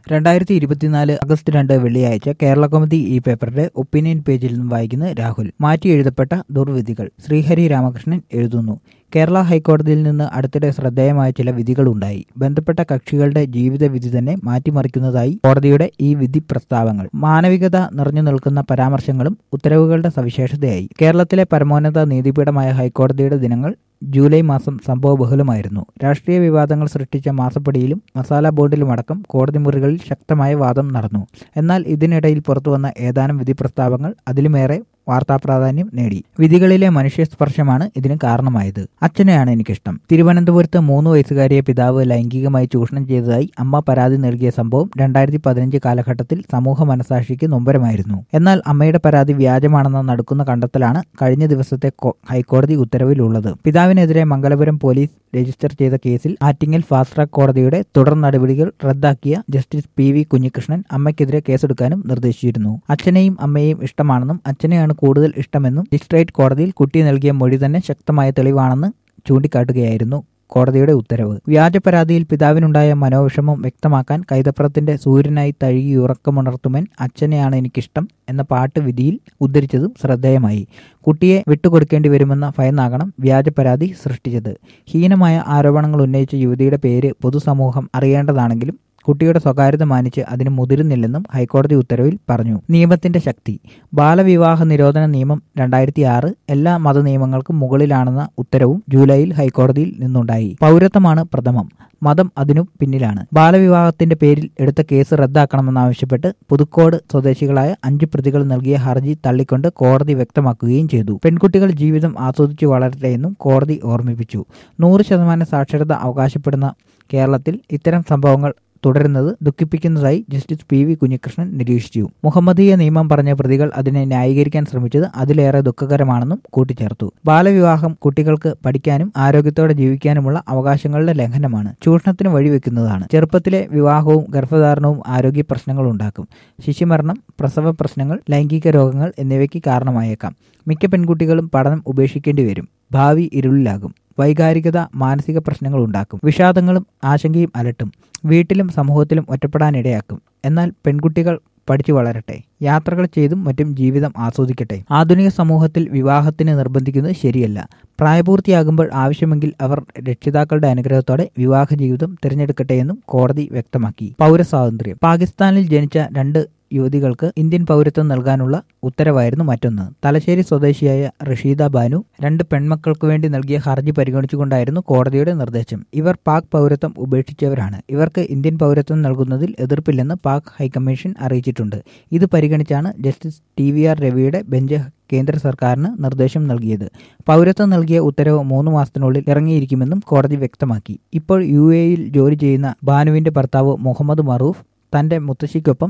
2024 August 2 വെള്ളിയാഴ്ച കേരളകൗമുദി ഈ പേപ്പറിന്റെ ഒപ്പീനിയൻ പേജിൽ നിന്നും വായിക്കുന്ന രാഹുൽ. മാറ്റി എഴുതപ്പെട്ട ദുർവിധികൾ. ശ്രീഹരി രാമകൃഷ്ണൻ എഴുതുന്നു. കേരള ഹൈക്കോടതിയിൽ നിന്ന് അടുത്തിടെ ശ്രദ്ധേയമായ ചില വിധികളുണ്ടായി. ബന്ധപ്പെട്ട കക്ഷികളുടെ ജീവിത വിധി തന്നെ മാറ്റിമറിക്കുന്നതായി കോടതിയുടെ ഈ വിധി പ്രസ്താവങ്ങൾ. മാനവികത നിറഞ്ഞു നിൽക്കുന്ന പരാമർശങ്ങളും ഉത്തരവുകളുടെ സവിശേഷതയായി. കേരളത്തിലെ പരമോന്നത നീതിപീഠമായ ഹൈക്കോടതിയുടെ ദിനങ്ങൾ ജൂലൈ മാസം സംഭവബഹുലമായിരുന്നു. രാഷ്ട്രീയ വിവാദങ്ങൾ സൃഷ്ടിച്ച മാസപ്പടിയിലും മസാല ബോണ്ടിലുമടക്കം കോടതി മുറികളിൽ ശക്തമായ വാദം നടന്നു. എന്നാൽ ഇതിനിടയിൽ പുറത്തുവന്ന ഏതാനും വിധി പ്രസ്താവങ്ങൾ അതിലുമേറെ വാർത്താ പ്രാധാന്യം നേടി. വിധികളിലെ മനുഷ്യസ്പർശമാണ് ഇതിന് കാരണമായത്. അച്ഛനെയാണ് എനിക്കിഷ്ടം. തിരുവനന്തപുരത്ത് 3 വയസ്സുകാരിയെ പിതാവ് ലൈംഗികമായി ചൂഷണം ചെയ്തതായി അമ്മ പരാതി നൽകിയ സംഭവം 2015 കാലഘട്ടത്തിൽ സമൂഹ മനസാക്ഷിക്ക് നൊമ്പരമായിരുന്നു. എന്നാൽ അമ്മയുടെ പരാതി വ്യാജമാണെന്ന നടുക്കുന്ന കണ്ടെത്തലാണ് കഴിഞ്ഞ ദിവസത്തെ ഹൈക്കോടതി ഉത്തരവിലുള്ളത്. പിതാവിനെതിരെ മംഗലപുരം പോലീസ് രജിസ്റ്റർ ചെയ്ത കേസിൽ ആറ്റിങ്ങൽ ഫാസ്റ്റ് ട്രാക്ക് കോടതിയുടെ തുടർ നടപടികൾ റദ്ദാക്കിയ ജസ്റ്റിസ് PV കുഞ്ഞികൃഷ്ണൻ അമ്മയ്ക്കെതിരെ കേസെടുക്കാനും നിർദ്ദേശിച്ചിരുന്നു. അച്ഛനെയും അമ്മയെയും ഇഷ്ടമാണെന്നും അച്ഛനെയാണ് കൂടുതൽ ഇഷ്ടമെന്നും മജിസ്ട്രേറ്റ് കോടതിയിൽ കുട്ടി നൽകിയ മൊഴി തന്നെ ശക്തമായ തെളിവാണെന്ന് ചൂണ്ടിക്കാട്ടുകയായിരുന്നു കോടതിയുടെ ഉത്തരവ്. വ്യാജ പരാതിയിൽ പിതാവിനുണ്ടായ മനോവിഷമം വ്യക്തമാക്കാൻ കൈതപ്രത്തിന്റെ സൂര്യനായി തഴുകി ഉറക്കമുണർത്തുമൻ അച്ഛനെയാണ് എനിക്കിഷ്ടം എന്ന പാട്ട് വിധിയിൽ ഉദ്ധരിച്ചതും ശ്രദ്ധേയമായി. കുട്ടിയെ വിട്ടുകൊടുക്കേണ്ടി വരുമെന്ന ഭയന്നാകണം വ്യാജ പരാതി സൃഷ്ടിച്ചത്. ഹീനമായ ആരോപണങ്ങൾ ഉന്നയിച്ച യുവതിയുടെ പേര് പൊതുസമൂഹം അറിയേണ്ടതാണെങ്കിലും കുട്ടിയുടെ സ്വകാര്യത മാനിച്ച് അതിന് മുതിരുന്നില്ലെന്നും ഹൈക്കോടതി ഉത്തരവിൽ പറഞ്ഞു. നിയമത്തിന്റെ ശക്തി. ബാലവിവാഹ നിരോധന നിയമം 2006 എല്ലാ മതനിയമങ്ങൾക്കും മുകളിലാണെന്ന ഉത്തരവും ജൂലൈയിൽ ഹൈക്കോടതിയിൽ നിന്നുണ്ടായി. പൗരത്വമാണ് പ്രഥമം, മതം അതിനു പിന്നിലാണ്. ബാലവിവാഹത്തിന്റെ പേരിൽ എടുത്ത കേസ് റദ്ദാക്കണമെന്നാവശ്യപ്പെട്ട് പുതുക്കോട് സ്വദേശികളായ 5 പ്രതികൾ നൽകിയ ഹർജി തള്ളിക്കൊണ്ട് കോടതി വ്യക്തമാക്കുകയും ചെയ്തു. പെൺകുട്ടികൾ ജീവിതം ആസ്വദിച്ചു വളരട്ടെയെന്നും കോടതി ഓർമ്മിപ്പിച്ചു. 100% സാക്ഷരത അവകാശപ്പെടുന്ന കേരളത്തിൽ ഇത്തരം സംഭവങ്ങൾ തുടരുന്നത് ദുഃഖിപ്പിക്കുന്നതായി ജസ്റ്റിസ് PV കുഞ്ഞികൃഷ്ണൻ നിരീക്ഷിച്ചു. മുഹമ്മദീയ നിയമം പറഞ്ഞ പ്രതികൾ അതിനെ ന്യായീകരിക്കാൻ ശ്രമിച്ചത് അതിലേറെ ദുഃഖകരമാണെന്നും കൂട്ടിച്ചേർത്തു. ബാലവിവാഹം കുട്ടികൾക്ക് പഠിക്കാനും ആരോഗ്യത്തോടെ ജീവിക്കാനുമുള്ള അവകാശങ്ങളുടെ ലംഘനമാണ്, ചൂഷണത്തിന് വഴിവെക്കുന്നതാണ്. ചെറുപ്പത്തിലെ വിവാഹവും ഗർഭധാരണവും ആരോഗ്യ പ്രശ്നങ്ങൾ ഉണ്ടാക്കും. ശിശുമരണം, പ്രസവ പ്രശ്നങ്ങൾ, ലൈംഗിക രോഗങ്ങൾ എന്നിവയ്ക്ക് കാരണമായേക്കാം. മിക്ക പെൺകുട്ടികളും പഠനം ഉപേക്ഷിക്കേണ്ടി വരും. ഭാവി ഇരുളിലാകും. വൈകാരികത മാനസിക പ്രശ്നങ്ങൾ ഉണ്ടാക്കും. വിഷാദങ്ങളും ആശങ്കയും അലട്ടും. വീട്ടിലും സമൂഹത്തിലും ഒറ്റപ്പെടാനിടയാക്കും. എന്നാൽ പെൺകുട്ടികൾ പഠിച്ചു വളരട്ടെ, യാത്രകൾ ചെയ്തും മറ്റും ജീവിതം ആസ്വദിക്കട്ടെ. ആധുനിക സമൂഹത്തിൽ വിവാഹത്തിന് നിർബന്ധിക്കുന്നത് ശരിയല്ല. പ്രായപൂർത്തിയാകുമ്പോൾ ആവശ്യമെങ്കിൽ അവർ രക്ഷിതാക്കളുടെ അനുഗ്രഹത്തോടെ വിവാഹ ജീവിതം തിരഞ്ഞെടുക്കട്ടെയെന്നും കോടതി വ്യക്തമാക്കി. പൗരസ്വാതന്ത്ര്യം. പാകിസ്ഥാനിൽ ജനിച്ച 2 യുവതികൾക്ക് ഇന്ത്യൻ പൗരത്വം നൽകാനുള്ള ഉത്തരവായിരുന്നു മറ്റൊന്ന്. തലശ്ശേരി സ്വദേശിയായ റഷീദ ബാനു 2 പെൺമക്കൾക്ക് വേണ്ടി നൽകിയ ഹർജി പരിഗണിച്ചുകൊണ്ടായിരുന്നു കോടതിയുടെ നിർദ്ദേശം. ഇവർ പാക് പൗരത്വം ഉപേക്ഷിച്ചവരാണ്. ഇവർക്ക് ഇന്ത്യൻ പൗരത്വം നൽകുന്നതിൽ എതിർപ്പില്ലെന്ന് പാക് ഹൈക്കമ്മീഷൻ അറിയിച്ചിട്ടുണ്ട്. ഇത് പരിഗണിച്ചാണ് ജസ്റ്റിസ് TVR രവിയുടെ ബെഞ്ച് കേന്ദ്ര സർക്കാരിന് നിർദ്ദേശം നൽകിയത്. പൗരത്വം നൽകിയ ഉത്തരവ് 3 മാസത്തിനുള്ളിൽ ഇറങ്ങിയിരിക്കുമെന്നും കോടതി വ്യക്തമാക്കി. ഇപ്പോൾ UAEയിൽ ജോലി ചെയ്യുന്ന ബാനുവിന്റെ ഭർത്താവ് മുഹമ്മദ് മറൂഫ് തന്റെ മുത്തശ്ശിക്കൊപ്പം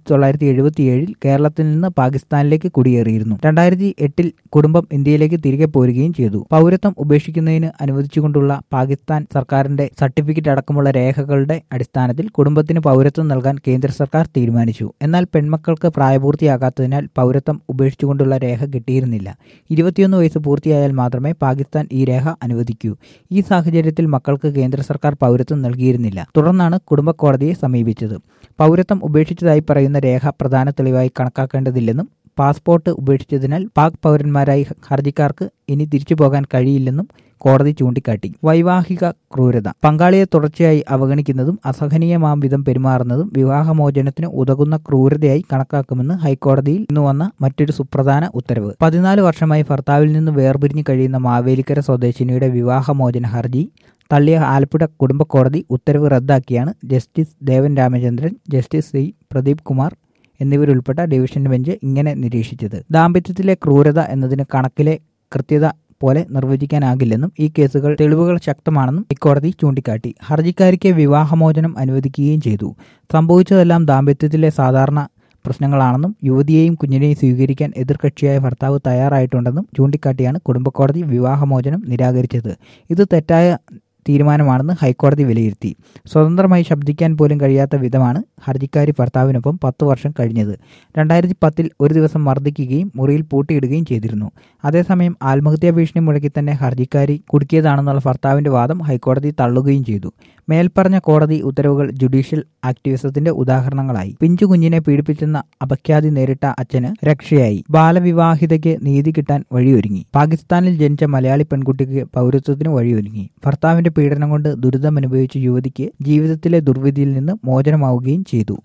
1977 കേരളത്തിൽ നിന്ന് പാകിസ്ഥാനിലേക്ക് കുടിയേറിയിരുന്നു. 2008 കുടുംബം ഇന്ത്യയിലേക്ക് തിരികെ പോരുകയും ചെയ്തു. പൗരത്വം ഉപേക്ഷിക്കുന്നതിന് അനുവദിച്ചുകൊണ്ടുള്ള പാകിസ്ഥാൻ സർക്കാരിന്റെ സർട്ടിഫിക്കറ്റ് അടക്കമുള്ള രേഖകളുടെ അടിസ്ഥാനത്തിൽ കുടുംബത്തിന് പൗരത്വം നൽകാൻ കേന്ദ്ര സർക്കാർ തീരുമാനിച്ചു. എന്നാൽ പെൺമക്കൾക്ക് പ്രായപൂർത്തിയാകാത്തതിനാൽ പൗരത്വം ഉപേക്ഷിച്ചുകൊണ്ടുള്ള രേഖ കിട്ടിയിരുന്നില്ല. 21 വയസ്സ് പൂർത്തിയായാൽ മാത്രമേ പാകിസ്ഥാൻ ഈ രേഖ അനുവദിക്കൂ. ഈ സാഹചര്യത്തിൽ മക്കൾക്ക് കേന്ദ്ര സർക്കാർ പൗരത്വം നൽകിയിരുന്നില്ല. തുടർന്നാണ് കുടുംബ കോടതിയെ സമീപിച്ചത്. പൗരത്വം ഉപേക്ഷിച്ചതായി പറയുന്ന രേഖ പ്രധാന തെളിവായി കണക്കാക്കേണ്ടതില്ലെന്നും പാസ്പോർട്ട് ഉപേക്ഷിച്ചതിനാൽ പാക് പൗരന്മാരായി ഹർജിക്കാർക്ക് ഇനി തിരിച്ചു പോകാൻ കഴിയില്ലെന്നും കോടതി ചൂണ്ടിക്കാട്ടി. വൈവാഹിക ക്രൂരത. പങ്കാളിയെ തുടർച്ചയായി അവഗണിക്കുന്നതും അസഹനീയമാം വിധം പെരുമാറുന്നതും വിവാഹമോചനത്തിന് ഉതകുന്ന ക്രൂരതയായി കണക്കാക്കുമെന്ന് ഹൈക്കോടതിയിൽ ഇന്ന് വന്ന മറ്റൊരു സുപ്രധാന ഉത്തരവ്. 14 വർഷമായി ഭർത്താവിൽ നിന്ന് വേർപിരിഞ്ഞു കഴിയുന്ന മാവേലിക്കര സ്വദേശിനിയുടെ വിവാഹമോചന ഹർജി തള്ളിയ ആലപ്പുഴ കുടുംബ കോടതി ഉത്തരവ് റദ്ദാക്കിയാണ് justice Devan Ramachandran, justice C Pradeep Kumar എന്നിവരുൾപ്പെട്ട ഡിവിഷൻ ബെഞ്ച് ഇങ്ങനെ നിരീക്ഷിച്ചത്. ദാമ്പത്യത്തിലെ ക്രൂരത എന്നതിന് കണക്കിലെ കൃത്യത പോലെ നിർവചിക്കാനാകില്ലെന്നും ഈ കേസുകൾ തെളിവുകൾ ശക്തമാണെന്നും ഹൈക്കോടതി ചൂണ്ടിക്കാട്ടി. ഹർജിക്കാരിക്ക് വിവാഹമോചനം അനുവദിക്കുകയും ചെയ്തു. സംഭവിച്ചതെല്ലാം ദാമ്പത്യത്തിലെ സാധാരണ പ്രശ്നങ്ങളാണെന്നും യുവതിയെയും കുഞ്ഞിനെയും സ്വീകരിക്കാൻ എതിർകക്ഷിയായ ഭർത്താവ് തയ്യാറായിട്ടുണ്ടെന്നും ചൂണ്ടിക്കാട്ടിയാണ് കുടുംബക്കോടതി വിവാഹമോചനം നിരാകരിച്ചത്. ഇത് തെറ്റായ തീരുമാനമാണെന്ന് ഹൈക്കോടതി വിലയിരുത്തി. സ്വതന്ത്രമായി ശബ്ദിക്കാൻ പോലും കഴിയാത്ത വിധമാണ് ഹർജിക്കാരി ഭർത്താവിനൊപ്പം 10 വർഷം കഴിഞ്ഞത്. 2010 ഒരു ദിവസം മർദ്ദിക്കുകയും മുറിയിൽ പൂട്ടിയിടുകയും ചെയ്തിരുന്നു. അതേസമയം ആത്മഹത്യാ ഭീഷണി മുഴക്കി തന്നെ ഹർജിക്കാരി കുടുക്കിയതാണെന്നുള്ള ഭർത്താവിന്റെ വാദം ഹൈക്കോടതി തള്ളുകയും ചെയ്തു. മേൽപ്പറഞ്ഞ കോടതി ഉത്തരവുകൾ ജുഡീഷ്യൽ ആക്ടിവിസത്തിന്റെ ഉദാഹരണങ്ങളായി. പിഞ്ചു കുഞ്ഞിനെ പീഡിപ്പിച്ചെന്ന അപഖ്യാതി നേരിട്ട അച്ഛന് രക്ഷയായി. ബാലവിവാഹിതയ്ക്ക് നീതി കിട്ടാൻ വഴിയൊരുങ്ങി. പാകിസ്ഥാനിൽ ജനിച്ച മലയാളി പെൺകുട്ടിക്ക് പൗരത്വത്തിന് വഴിയൊരുങ്ങി. ഭർത്താവിന്റെ പീഡനം കൊണ്ട് ദുരിതമനുഭവിച്ച യുവതിക്ക് ജീവിതത്തിലെ ദുർവിധിയിൽ നിന്ന് മോചനമാവുകയും ചെയ്തു.